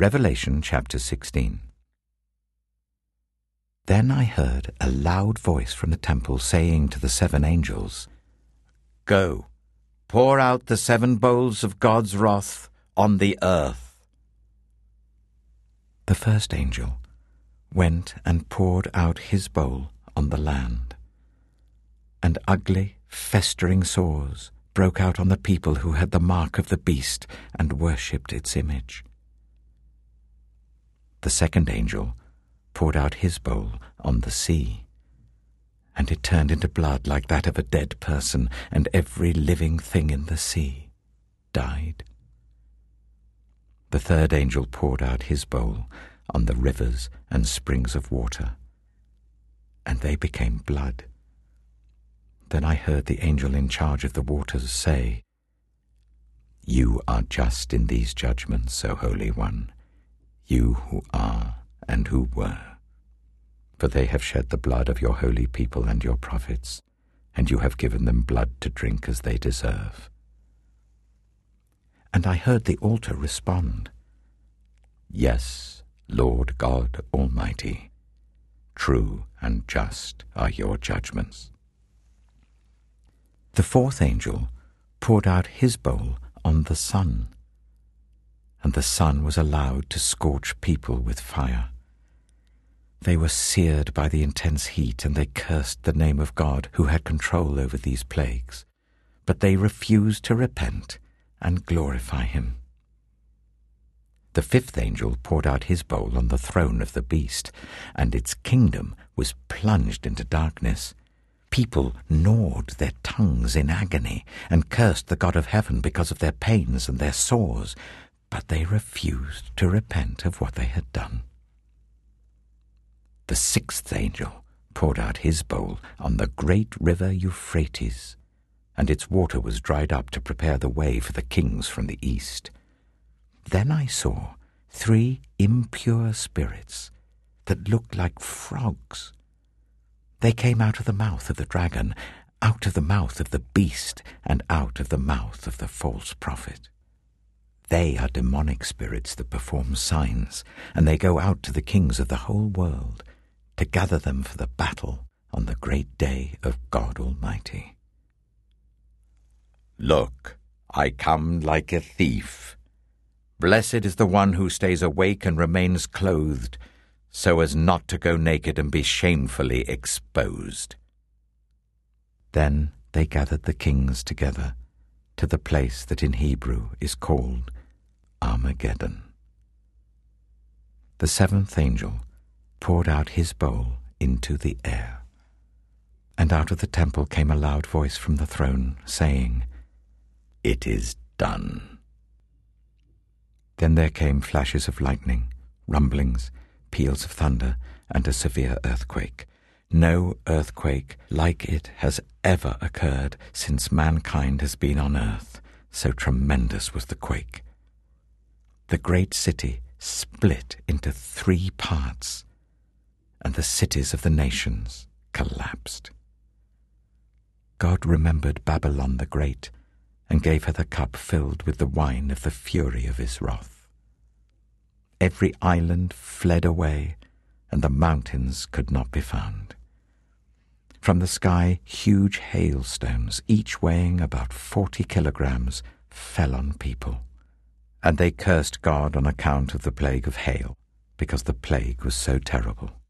Revelation chapter 16. Then I heard a loud voice from the temple saying to the 7 angels, "Go, pour out the 7 bowls of God's wrath on the earth." The first angel went and poured out his bowl on the land, and ugly, festering sores broke out on the people who had the mark of the beast and worshipped its image. The second angel poured out his bowl on the sea, and it turned into blood like that of a dead person, and every living thing in the sea died. The third angel poured out his bowl on the rivers and springs of water, and they became blood. Then I heard the angel in charge of the waters say, "You are just in these judgments, O Holy One, you who are and who were. For they have shed the blood of your holy people and your prophets, and you have given them blood to drink as they deserve." And I heard the altar respond, "Yes, Lord God Almighty, true and just are your judgments." The fourth angel poured out his bowl on the sun, and the sun was allowed to scorch people with fire. They were seared by the intense heat, and they cursed the name of God who had control over these plagues, but they refused to repent and glorify him. The fifth angel poured out his bowl on the throne of the beast, and its kingdom was plunged into darkness. People gnawed their tongues in agony and cursed the God of heaven because of their pains and their sores, but they refused to repent of what they had done. The sixth angel poured out his bowl on the great river Euphrates, and its water was dried up to prepare the way for the kings from the east. Then I saw 3 impure spirits that looked like frogs. They came out of the mouth of the dragon, out of the mouth of the beast, and out of the mouth of the false prophet. They are demonic spirits that perform signs, and they go out to the kings of the whole world to gather them for the battle on the great day of God Almighty. "Look, I come like a thief. Blessed is the one who stays awake and remains clothed, so as not to go naked and be shamefully exposed." Then they gathered the kings together to the place that in Hebrew is called Armageddon. The 7th angel poured out his bowl into the air, and out of the temple came a loud voice from the throne, saying, "It is done." Then there came flashes of lightning, rumblings, peals of thunder, and a severe earthquake. No earthquake like it has ever occurred since mankind has been on earth, so tremendous was the quake. The great city split into 3 parts, and the cities of the nations collapsed. God remembered Babylon the Great, and gave her the cup filled with the wine of the fury of his wrath. Every island fled away, and the mountains could not be found. From the sky, huge hailstones, each weighing about 40 kilograms, fell on people, and they cursed God on account of the plague of hail, because the plague was so terrible.